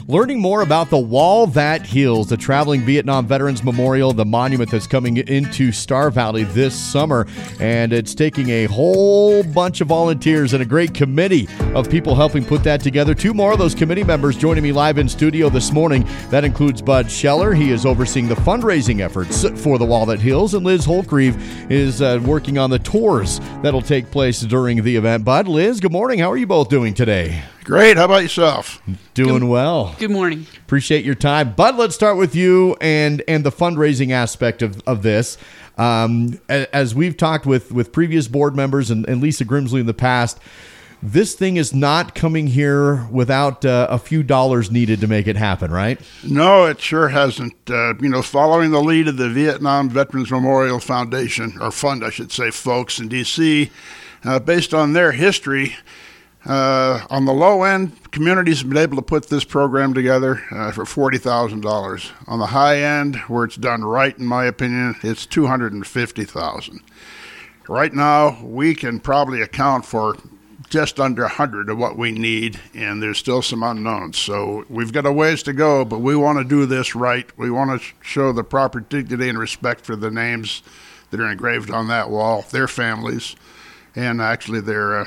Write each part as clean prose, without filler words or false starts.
Learning more about the Wall That Heals, the Traveling Vietnam Veterans Memorial, the monument that's coming into Star Valley this summer. And it's taking a whole bunch of volunteers and a great committee of people helping put that together. Two more of those committee members joining me live in studio this morning. That includes Bud Scheller. He is overseeing the fundraising efforts for the Wall That Heals. And Liz Holtgreave is working on the tours that'll take place during the event. Bud, Liz, good morning. How are you both doing today? Great. How about yourself? Doing well. Good morning. Appreciate your time. Bud, let's start with you and the fundraising aspect of this. As we've talked with previous board members and Lisa Grimsley in the past, this thing is not coming here without a few dollars needed to make it happen, right? No, it sure hasn't. Following the lead of the Vietnam Veterans Memorial Foundation, or fund, I should say, folks in D.C., based on their history, on the low end, communities have been able to put this program together for $40,000. On the high end, where it's done right, in my opinion, it's $250,000. Right now, we can probably account for just under 100 of what we need, and there's still some unknowns. So we've got a ways to go, but we want to do this right. We want to show the proper dignity and respect for the names that are engraved on that wall, their families, and actually their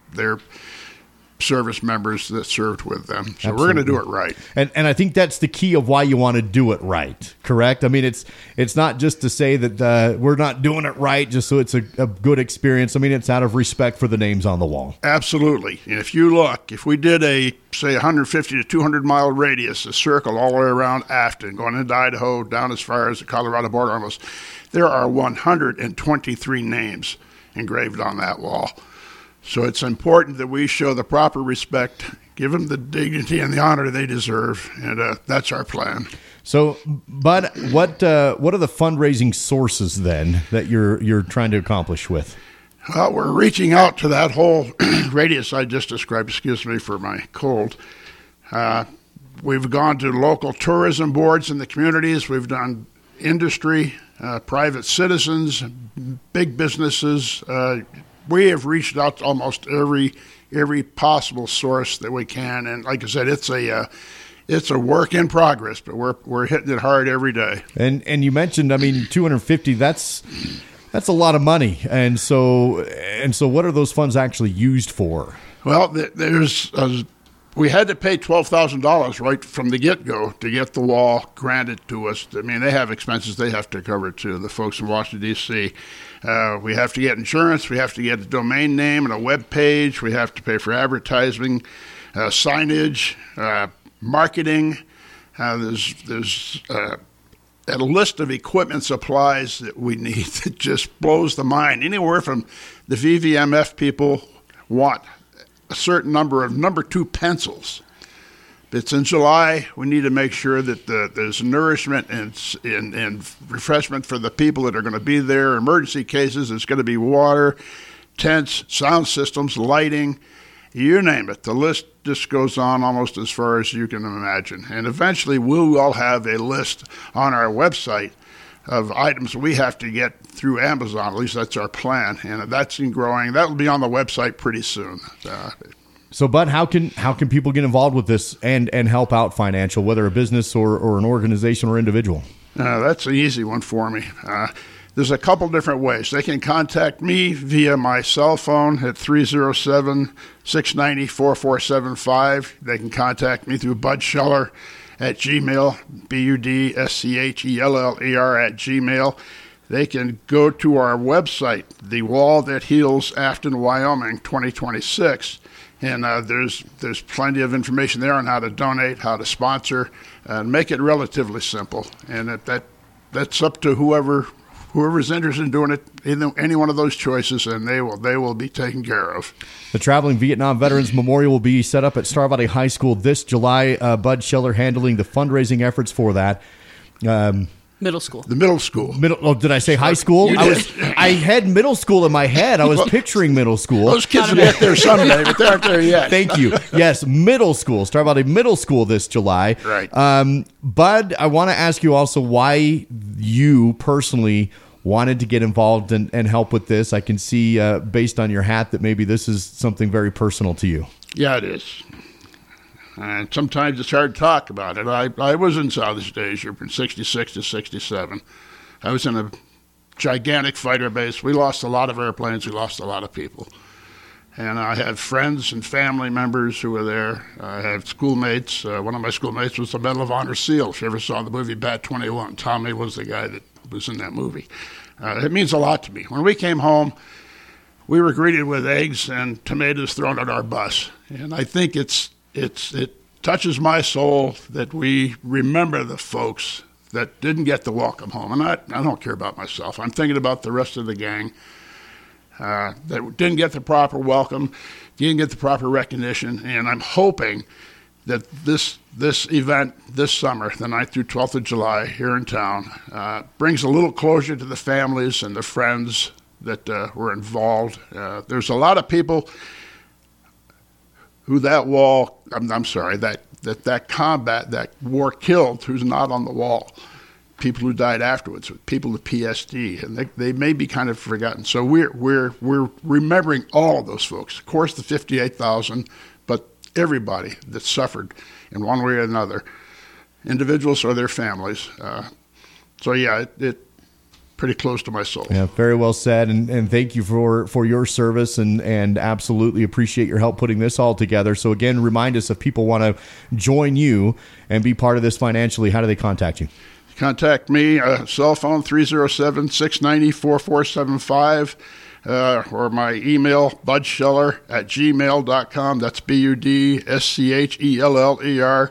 service members that served with them. So Absolutely. We're going to do it right. And I think that's the key of why you want to do it right, correct? I mean, it's not just to say that we're not doing it right just so it's a good experience. I mean, it's out of respect for the names on the wall. Absolutely. And if we did a, say, 150 to 200 mile radius, a circle all the way around Afton, going into Idaho, down as far as the Colorado border almost, there are 123 names engraved on that wall. So it's important that we show the proper respect, give them the dignity and the honor they deserve, and that's our plan. So, Bud, what are the fundraising sources then that you're trying to accomplish with? Well, we're reaching out to that whole radius I just described. Excuse me for my cold. We've gone to local tourism boards in the communities. We've done industry, private citizens, big businesses. We have reached out to almost every possible source that we can, and like I said, it's a work in progress, but we're hitting it hard every day. And you mentioned, I mean, 250. That's a lot of money, and so what are those funds actually used for? Well, we had to pay $12,000 right from the get-go to get the wall granted to us. I mean, they have expenses they have to cover too, the folks in Washington, D.C. We have to get insurance. We have to get a domain name and a web page. We have to pay for advertising, signage, marketing. There's a list of equipment supplies that we need that just blows the mind. Anywhere from the VVMF people want a certain number of number 2 pencils. It's in July. We need to make sure that there's nourishment and refreshment for the people that are going to be there. Emergency cases, there's going to be water, tents, sound systems, lighting, you name it. The list just goes on almost as far as you can imagine. And eventually we'll all have a list on our website of items we have to get through Amazon. At least that's our plan, and that's growing. That will be on the website pretty soon. So, Bud, how can people get involved with this and help out financial, whether a business or an organization or individual? That's an easy one for me. There's a couple different ways. They can contact me via my cell phone at 307-690-4475. They can contact me through Bud Scheller at Gmail, BUDSCHELLER at Gmail. They can go to our website, The Wall That Heals Afton, Wyoming 2026, and there's plenty of information there on how to donate, how to sponsor, and make it relatively simple. And that's up to whoever's interested in doing it, any one of those choices, and they will be taken care of. The Traveling Vietnam Veterans Memorial will be set up at Star Valley High School this July. Bud Scheller handling the fundraising efforts for that. Middle school. The middle school. Did I say high school? I had middle school in my head. I was picturing middle school. Those kids will get there someday, but they aren't there yet. Thank you. Yes, middle school. Star Valley Middle School this July. Right. Bud, I want to ask you also why you personally wanted to get involved and help with this. I can see, based on your hat, that maybe this is something very personal to you. Yeah, it is. And sometimes it's hard to talk about it. I was in Southeast Asia from 66 to 67. I was in a gigantic fighter base. We lost a lot of airplanes. We lost a lot of people. And I have friends and family members who were there. I have schoolmates. One of my schoolmates was the Medal of Honor SEAL. If you ever saw the movie Bat 21, Tommy was the guy that was in that movie. It means a lot to me. When we came home, we were greeted with eggs and tomatoes thrown at our bus. And I think it touches my soul that we remember the folks that didn't get the welcome home. And I don't care about myself. I'm thinking about the rest of the gang that didn't get the proper welcome, didn't get the proper recognition. And I'm hoping that this event this summer, the 9th through 12th of July here in town, brings a little closure to the families and the friends that were involved. There's a lot of people who that combat, that war killed, who's not on the wall. People who died afterwards, people with PSD, and they may be kind of forgotten. So we're remembering all of those folks. Of course, the 58,000, but everybody that suffered in one way or another, individuals or their families. So yeah, it pretty close to my soul. Yeah, very well said, and thank you for your service, and absolutely appreciate your help putting this all together. So again, remind us, if people want to join you and be part of this financially, how do they contact you? Contact me, cell phone 307-690-4475, or my email, budscheller@gmail.com. That's BUDSCHELLER,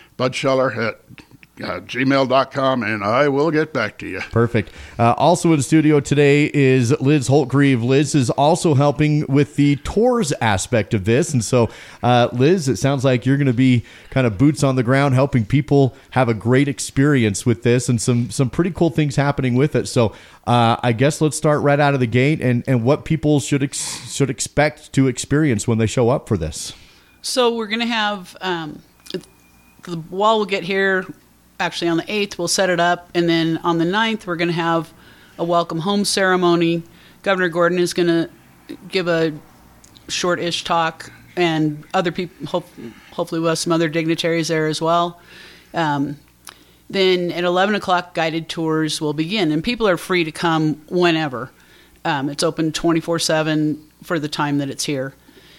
budscheller@gmail.com, and I will get back to you. Perfect. Also in the studio today is Liz Holtgreave. Liz is also helping with the tours aspect of this. And so, Liz, it sounds like you're going to be kind of boots on the ground, helping people have a great experience with this, and some pretty cool things happening with it. So I guess let's start right out of the gate, and what people should expect to experience when they show up for this. So we're going to have the wall will get here. Actually, on the 8th, we'll set it up, and then on the 9th, we're going to have a welcome home ceremony. Governor Gordon is going to give a short-ish talk, and other people, hopefully we'll have some other dignitaries there as well. Then at 11 o'clock, guided tours will begin, and people are free to come whenever. It's open 24/7 for the time that it's here.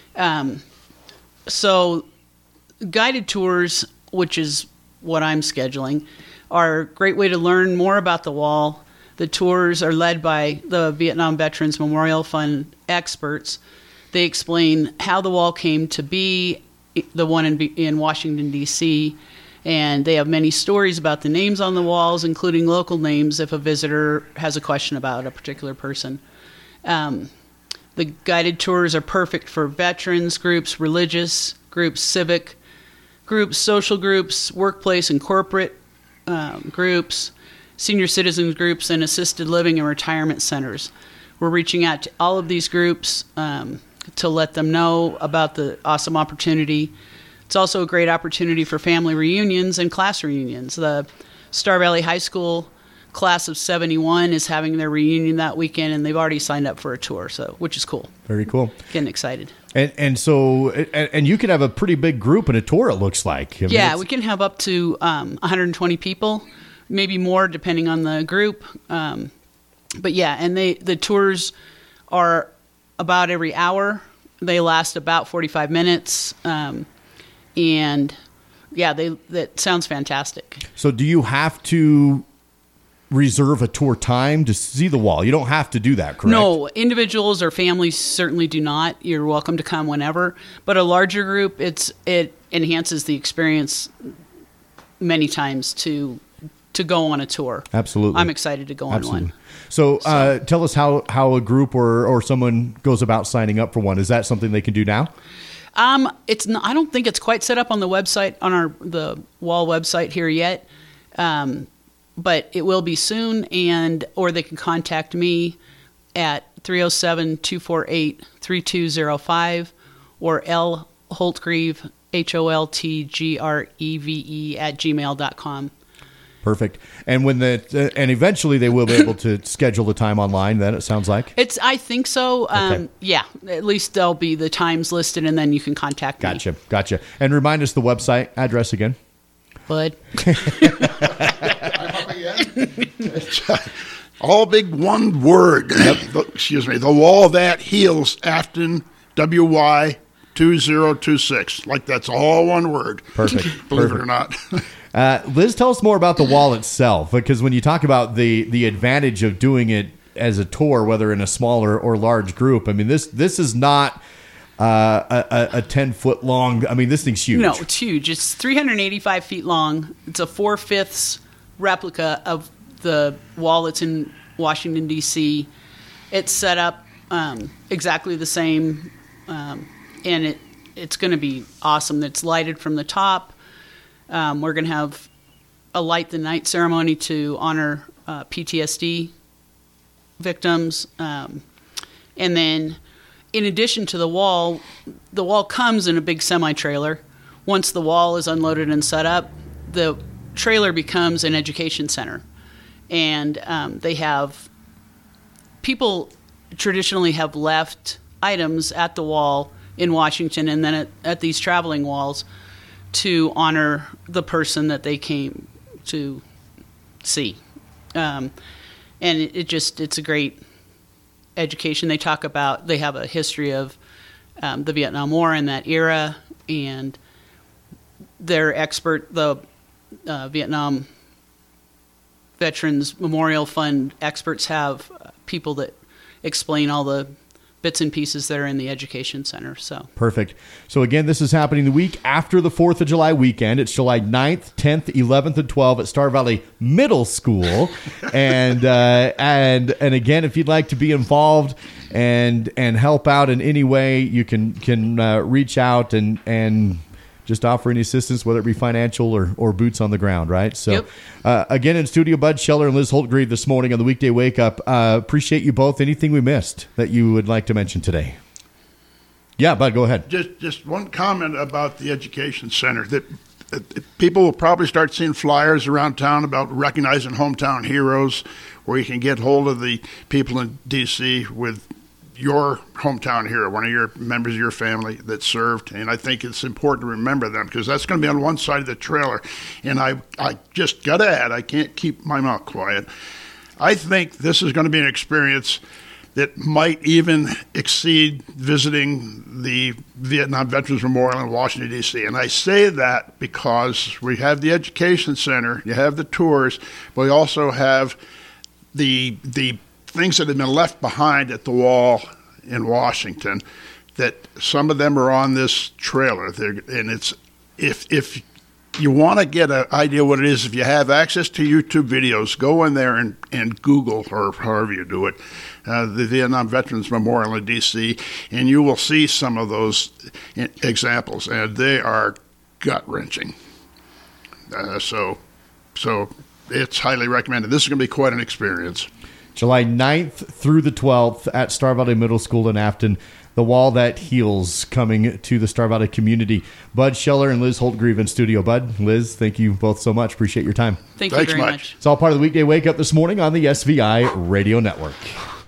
So guided tours, which is what I'm scheduling, are a great way to learn more about the wall. The tours are led by the Vietnam Veterans Memorial Fund experts. They explain how the wall came to be, the one in Washington, D.C., and they have many stories about the names on the walls, including local names if a visitor has a question about a particular person. The guided tours are perfect for veterans groups, religious groups, civic groups, social groups, workplace and corporate groups, senior citizens groups, and assisted living and retirement centers. We're reaching out to all of these groups to let them know about the awesome opportunity. It's also a great opportunity for family reunions and class reunions. The Star Valley High School class of 71 is having their reunion that weekend, and they've already signed up for a tour, which is cool. Very cool. Getting excited. And so you can have a pretty big group in a tour, it looks like. I mean, we can have up to 120 people, maybe more depending on the group. But yeah, and the tours are about every hour. They last about 45 minutes. And yeah, that sounds fantastic. So do you have to reserve a tour time to see the wall? You don't have to do that, correct? No, individuals or families certainly do not. You're welcome to come whenever. But a larger group, it enhances the experience many times to go on a tour. Absolutely. I'm excited to go on one. So tell us how a group or someone goes about signing up for one. Is that something they can do now? It's not, I don't think it's quite set up on the website, on the wall website here yet. But it will be soon, or they can contact me at 307-248-3205 or L. Holtgreave, HOLTGREVE @gmail.com. Perfect. And and eventually they will be able to schedule the time online. Then it sounds like I think so. Okay. Yeah, at least there'll be the times listed, and then you can contact me. Gotcha. And remind us the website address again. Bud. All big one word. Excuse me. The Wall That Heals, Afton, WY 2026. Like that's all one word. Perfect. Believe it or not. Liz, tell us more about the wall itself, because when you talk about the advantage of doing it as a tour, whether in a smaller or large group, I mean, this is not a 10-foot long. I mean, this thing's huge. No, it's huge. It's 385 feet long. It's a 4/5 replica of the wall that's in Washington, D.C. It's set up exactly the same, and it's going to be awesome. It's lighted from the top. We're going to have a light the night ceremony to honor PTSD victims. And then in addition to the wall comes in a big semi-trailer. Once the wall is unloaded and set up, the trailer becomes an education center. And they have people traditionally have left items at the wall in Washington and then at these traveling walls to honor the person that they came to see. And it's a great education. They talk about, they have a history of the Vietnam War and that era, and their expert, the Vietnam Veterans Memorial Fund experts have people that explain all the bits and pieces that are in the education center. So perfect. So again, this is happening the week after the 4th of July weekend. It's July 9th, 10th, 11th, and 12th at Star Valley Middle School. and again, if you'd like to be involved and help out in any way, you can reach out and just offer any assistance, whether it be financial or boots on the ground, right? So, yep. Again, in studio, Bud Scheller and Liz Holtgreave this morning on the Weekday Wake Up. Appreciate you both. Anything we missed that you would like to mention today? Yeah, Bud, go ahead. Just one comment about the education center. That people will probably start seeing flyers around town about recognizing hometown heroes, where you can get hold of the people in D.C. with your hometown hero, one of your members of your family that served. And I think it's important to remember them, because that's going to be on one side of the trailer. And I just got to add, I can't keep my mouth quiet. I think this is going to be an experience that might even exceed visiting the Vietnam Veterans Memorial in Washington, D.C. And I say that because we have the education center, you have the tours, but we also have the things that have been left behind at the wall in Washington, that some of them are on this trailer. And it's if you want to get an idea what it is, if you have access to YouTube videos, go in there and Google, or however you do it, the Vietnam Veterans Memorial in D.C., and you will see some of those examples, and they are gut-wrenching. So it's highly recommended. This is going to be quite an experience. July 9th through the 12th at Star Valley Middle School in Afton. The Wall That Heals, coming to the Star Valley community. Bud Scheller and Liz Holtgreave in studio. Bud, Liz, thank you both so much. Appreciate your time. Thanks you very much. It's all part of the Weekday Wake Up this morning on the SVI Radio Network.